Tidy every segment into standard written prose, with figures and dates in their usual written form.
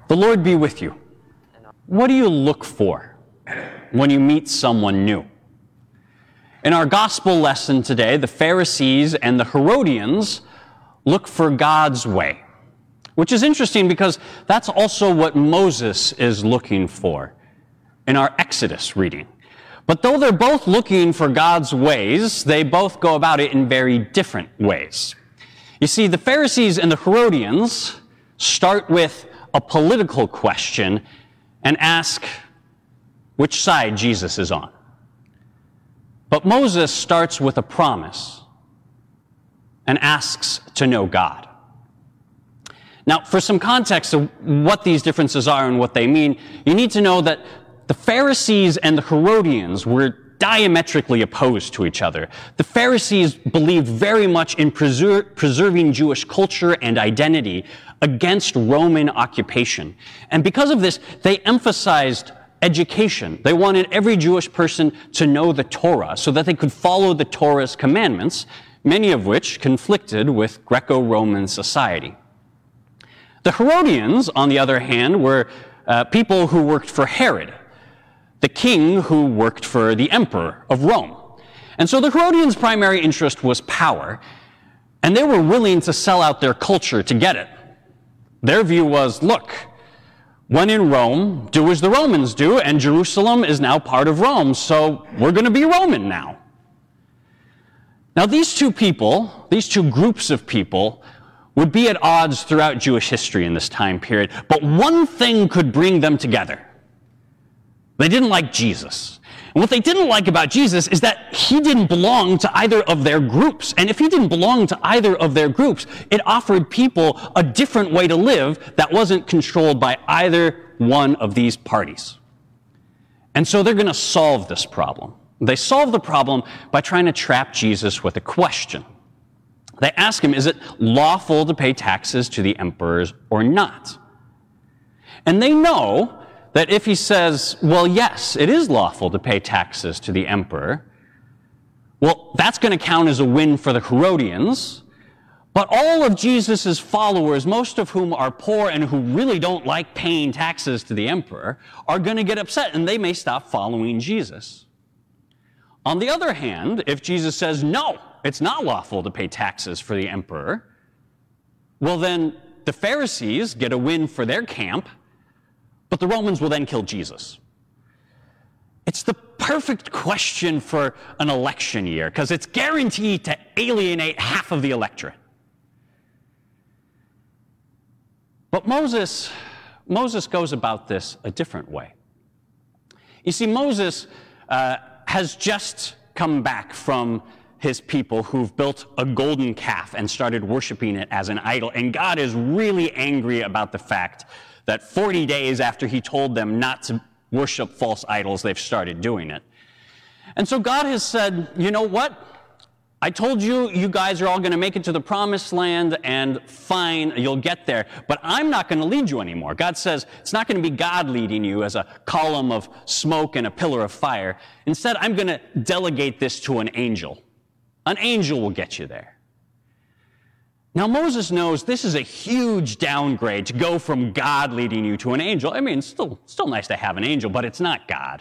The Lord be with you. What do you look for when you meet someone new? In our gospel lesson today, the Pharisees and the Herodians look for God's way, which is interesting because that's also what Moses is looking for in our Exodus reading. But though they're both looking for God's ways, they both go about it in very different ways. You see, the Pharisees and the Herodians start with a political question and ask which side Jesus is on. But Moses starts with a promise and asks to know God. Now, for some context of what these differences are and what they mean, you need to know that the Pharisees and the Herodians were diametrically opposed to each other. The Pharisees believed very much in preserving Jewish culture and identity against Roman occupation. And because of this, they emphasized education. They wanted every Jewish person to know the Torah so that they could follow the Torah's commandments, many of which conflicted with Greco-Roman society. The Herodians, on the other hand, were people who worked for Herod, the king who worked for the emperor of Rome. And so the Herodians' primary interest was power, and they were willing to sell out their culture to get it. Their view was, look, when in Rome, do as the Romans do, and Jerusalem is now part of Rome, so we're going to be Roman now. Now these two groups of people, would be at odds throughout Jewish history in this time period, but one thing could bring them together. They didn't like Jesus. And what they didn't like about Jesus is that he didn't belong to either of their groups. And if he didn't belong to either of their groups, it offered people a different way to live that wasn't controlled by either one of these parties. And so they're going to solve this problem. They solve the problem by trying to trap Jesus with a question. They ask him, is it lawful to pay taxes to the emperors or not? And they know that if he says, well, yes, it is lawful to pay taxes to the emperor, well, that's going to count as a win for the Herodians. But all of Jesus' followers, most of whom are poor and who really don't like paying taxes to the emperor, are going to get upset and they may stop following Jesus. On the other hand, if Jesus says, no, it's not lawful to pay taxes for the emperor, well then the Pharisees get a win for their camp, but the Romans will then kill Jesus. It's the perfect question for an election year, because it's guaranteed to alienate half of the electorate. But Moses goes about this a different way. You see, Moses has just come back from his people who've built a golden calf and started worshiping it as an idol. And God is really angry about the fact that 40 days after he told them not to worship false idols, they've started doing it. And so God has said, you know what? I told you, you guys are all going to make it to the promised land, and fine, you'll get there. But I'm not going to lead you anymore. God says it's not going to be God leading you as a column of smoke and a pillar of fire. Instead, I'm going to delegate this to an angel. An angel will get you there. Now, Moses knows this is a huge downgrade to go from God leading you to an angel. I mean, it's still nice to have an angel, but it's not God.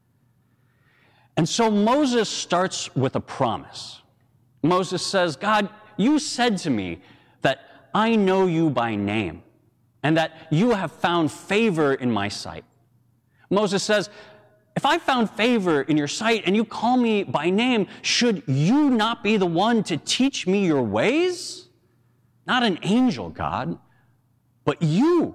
And so Moses starts with a promise. Moses says, God, you said to me that I know you by name and that you have found favor in my sight. Moses says, if I found favor in your sight and you call me by name, should you not be the one to teach me your ways? Not an angel, God, but you.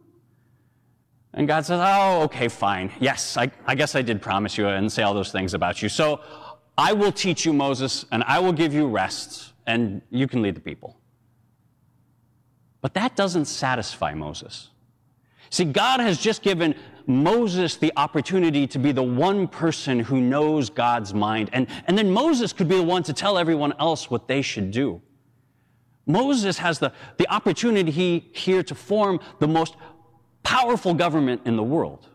And God says, oh, okay, fine. Yes, I guess I did promise you and say all those things about you. So I will teach you, Moses, and I will give you rest, and you can lead the people. But that doesn't satisfy Moses. See, God has just given Moses the opportunity to be the one person who knows God's mind, and then Moses could be the one to tell everyone else what they should do. Moses has the opportunity here to form the most powerful government in the world.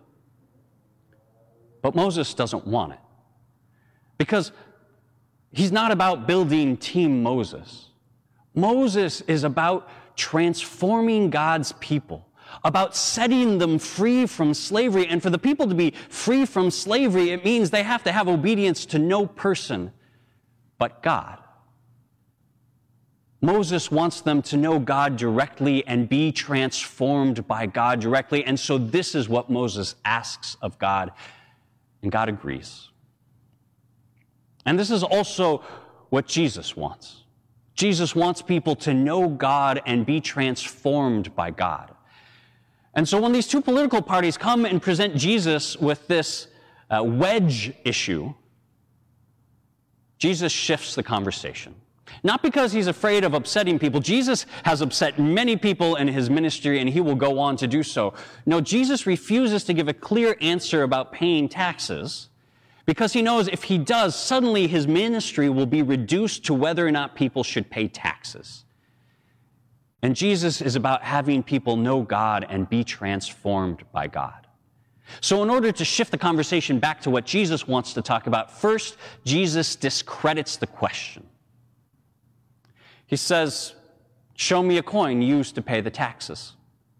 But Moses doesn't want it. Because he's not about building Team Moses. Moses is about transforming God's people, about setting them free from slavery. And for the people to be free from slavery, it means they have to have obedience to no person but God. Moses wants them to know God directly and be transformed by God directly. And so this is what Moses asks of God, and God agrees. And this is also what Jesus wants. Jesus wants people to know God and be transformed by God. And so when these two political parties come and present Jesus with this wedge issue, Jesus shifts the conversation. Not because he's afraid of upsetting people. Jesus has upset many people in his ministry, and he will go on to do so. No, Jesus refuses to give a clear answer about paying taxes because he knows if he does, suddenly his ministry will be reduced to whether or not people should pay taxes. And Jesus is about having people know God and be transformed by God. So in order to shift the conversation back to what Jesus wants to talk about, first, Jesus discredits the question. He says, show me a coin used to pay the taxes.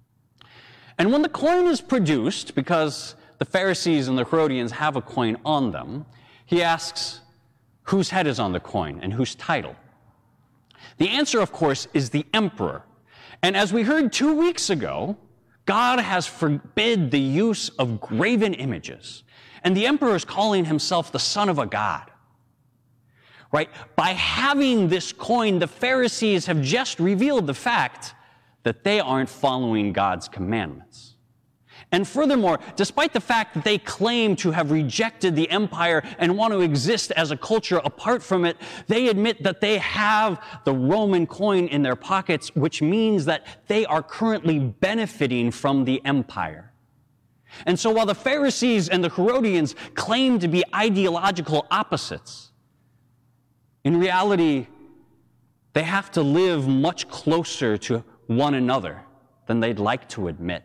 And when the coin is produced, because the Pharisees and the Herodians have a coin on them, he asks, whose head is on the coin and whose title? The answer, of course, is the emperor. And as we heard 2 weeks ago, God has forbid the use of graven images. And the emperor is calling himself the son of a god. Right? By having this coin, the Pharisees have just revealed the fact that they aren't following God's commandments. And furthermore, despite the fact that they claim to have rejected the empire and want to exist as a culture apart from it, they admit that they have the Roman coin in their pockets, which means that they are currently benefiting from the empire. And so while the Pharisees and the Herodians claim to be ideological opposites, in reality, they have to live much closer to one another than they'd like to admit.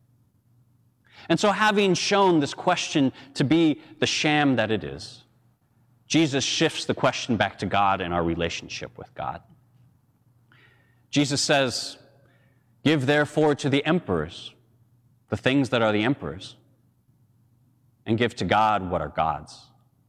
And so having shown this question to be the sham that it is, Jesus shifts the question back to God and our relationship with God. Jesus says, give therefore to the emperors the things that are the emperors, and give to God what are God's.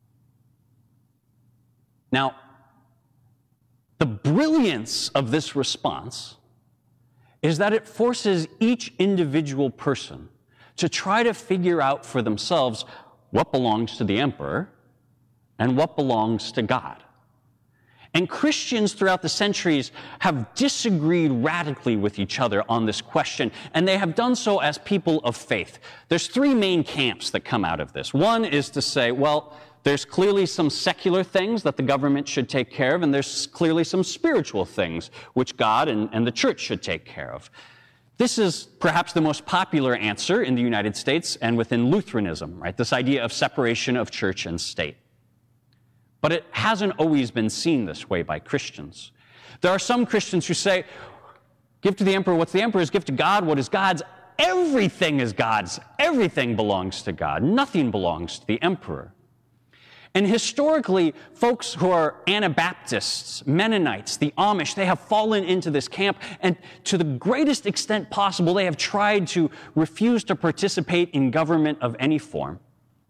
Now, the brilliance of this response is that it forces each individual person to try to figure out for themselves what belongs to the emperor and what belongs to God. And Christians throughout the centuries have disagreed radically with each other on this question, and they have done so as people of faith. There's three main camps that come out of this. One is to say, well, there's clearly some secular things that the government should take care of, and there's clearly some spiritual things which God and the church should take care of. This is perhaps the most popular answer in the United States and within Lutheranism, right? This idea of separation of church and state. But it hasn't always been seen this way by Christians. There are some Christians who say, give to the emperor what's the emperor's, give to God what is God's. Everything is God's. Everything belongs to God. Nothing belongs to the emperor. And historically, folks who are Anabaptists, Mennonites, the Amish, they have fallen into this camp, and to the greatest extent possible, they have tried to refuse to participate in government of any form.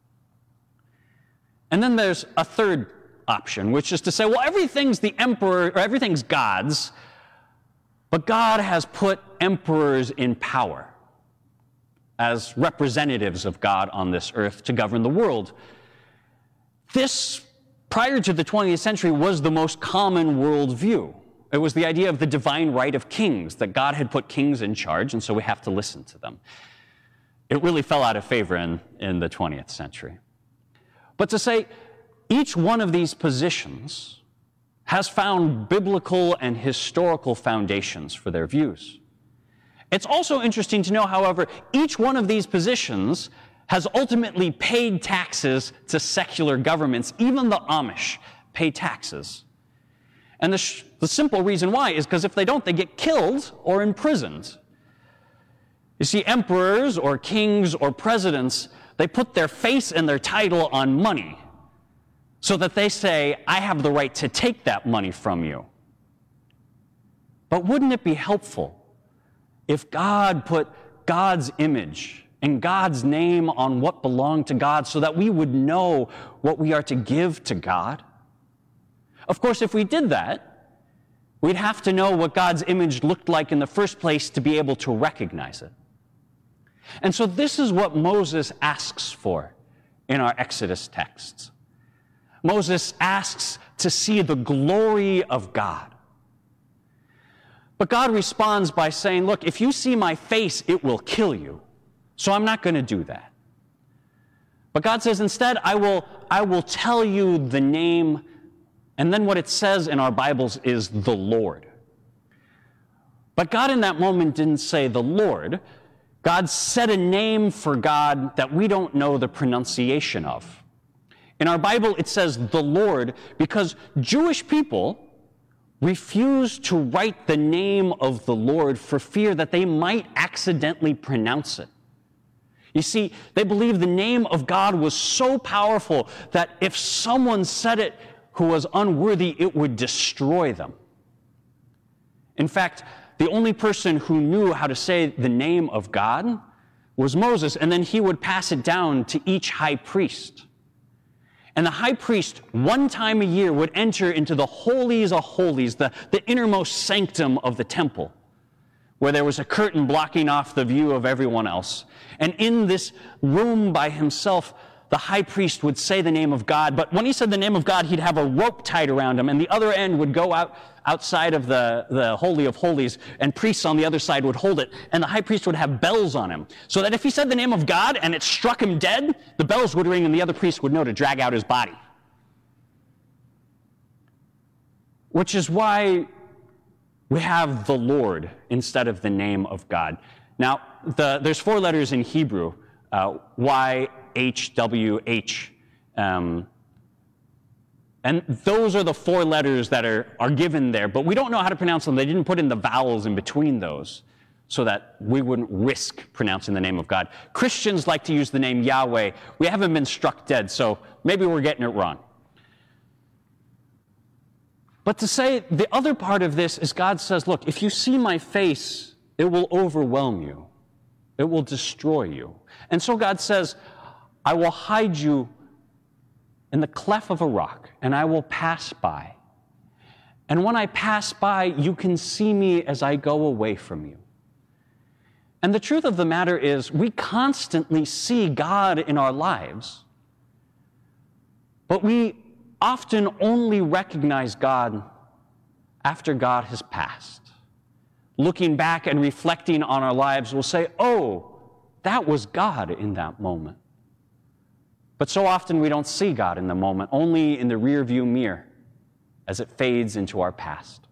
And then there's a third option, which is to say, well, everything's the emperor, or everything's God's, but God has put emperors in power as representatives of God on this earth to govern the world. This, prior to the 20th century, was the most common worldview. It was the idea of the divine right of kings, that God had put kings in charge, and so we have to listen to them. It really fell out of favor in the 20th century. But to say each one of these positions has found biblical and historical foundations for their views. It's also interesting to know, however, each one of these positions has ultimately paid taxes to secular governments. Even the Amish pay taxes. And the simple reason why is because if they don't, they get killed or imprisoned. You see, emperors or kings or presidents, they put their face and their title on money so that they say, I have the right to take that money from you. But wouldn't it be helpful if God put God's image and God's name on what belonged to God so that we would know what we are to give to God? Of course, if we did that, we'd have to know what God's image looked like in the first place to be able to recognize it. And so this is what Moses asks for in our Exodus texts. Moses asks to see the glory of God. But God responds by saying, look, if you see my face, it will kill you. So I'm not going to do that. But God says, instead, I will tell you the name, and then what it says in our Bibles is the Lord. But God in that moment didn't say the Lord. God said a name for God that we don't know the pronunciation of. In our Bible, it says the Lord because Jewish people refused to write the name of the Lord for fear that they might accidentally pronounce it. You see, they believed the name of God was so powerful that if someone said it who was unworthy, it would destroy them. In fact, the only person who knew how to say the name of God was Moses, and then he would pass it down to each high priest. And the high priest, one time a year, would enter into the holies of holies, the innermost sanctum of the temple, where there was a curtain blocking off the view of everyone else. And in this room by himself, the high priest would say the name of God. But when he said the name of God, he'd have a rope tied around him, and the other end would go outside of the Holy of Holies, and priests on the other side would hold it, and the high priest would have bells on him, so that if he said the name of God and it struck him dead, the bells would ring and the other priest would know to drag out his body. Which is why we have the Lord instead of the name of God. Now, there's 4 letters in Hebrew, YHWH. And those are the 4 letters that are given there, but we don't know how to pronounce them. They didn't put in the vowels in between those so that we wouldn't risk pronouncing the name of God. Christians like to use the name Yahweh. We haven't been struck dead, so maybe we're getting it wrong. But to say the other part of this is God says, look, if you see my face, it will overwhelm you. It will destroy you. And so God says, I will hide you in the cleft of a rock, and I will pass by. And when I pass by, you can see me as I go away from you. And the truth of the matter is, we constantly see God in our lives, but we often only recognize God after God has passed. Looking back and reflecting on our lives, we'll say, oh, that was God in that moment. But so often we don't see God in the moment, only in the rearview mirror as it fades into our past.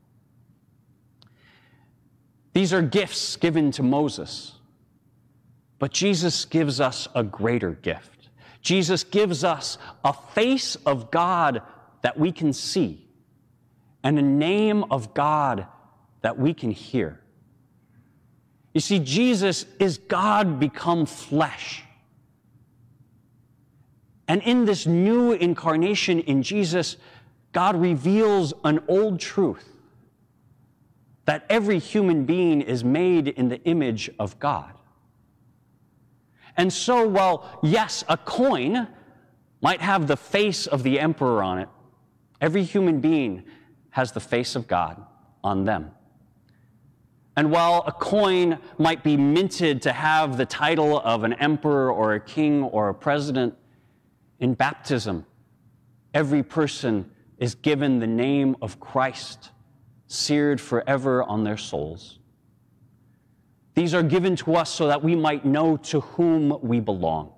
These are gifts given to Moses, but Jesus gives us a greater gift. Jesus gives us a face of God that we can see and a name of God that we can hear. You see, Jesus is God become flesh. And in this new incarnation in Jesus, God reveals an old truth, that every human being is made in the image of God. And so, while, yes, a coin might have the face of the emperor on it, every human being has the face of God on them. And while a coin might be minted to have the title of an emperor or a king or a president, in baptism, every person is given the name of Christ, seared forever on their souls. These are given to us so that we might know to whom we belong.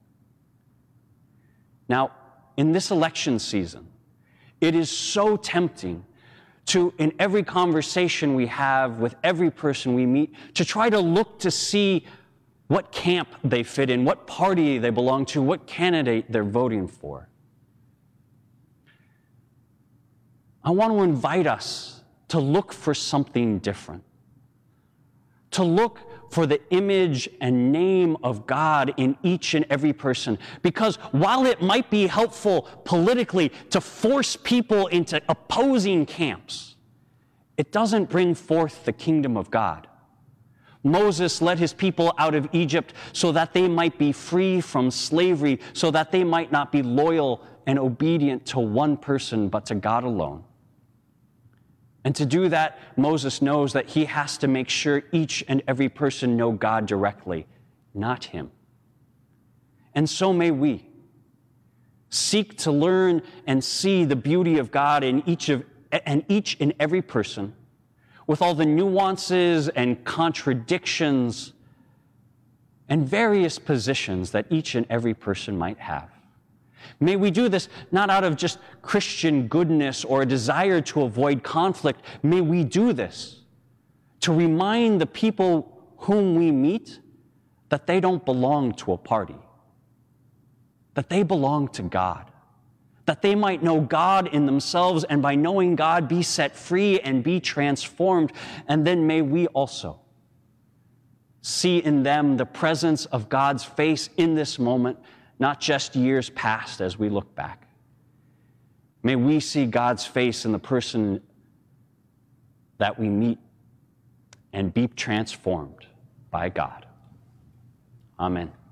Now, in this election season, it is so tempting to, in every conversation we have with every person we meet, to try to look to see what camp they fit in, what party they belong to, what candidate they're voting for. I want to invite us to look for something different, to look for the image and name of God in each and every person. Because while it might be helpful politically to force people into opposing camps, it doesn't bring forth the kingdom of God. Moses led his people out of Egypt so that they might be free from slavery, so that they might not be loyal and obedient to one person, but to God alone. And to do that, Moses knows that he has to make sure each and every person know God directly, not him. And so may we seek to learn and see the beauty of God in each and every person, with all the nuances and contradictions and various positions that each and every person might have. May we do this not out of just Christian goodness or a desire to avoid conflict. May we do this to remind the people whom we meet that they don't belong to a party, that they belong to God, that they might know God in themselves, and by knowing God, be set free and be transformed. And then may we also see in them the presence of God's face in this moment, not just years past as we look back. May we see God's face in the person that we meet and be transformed by God. Amen.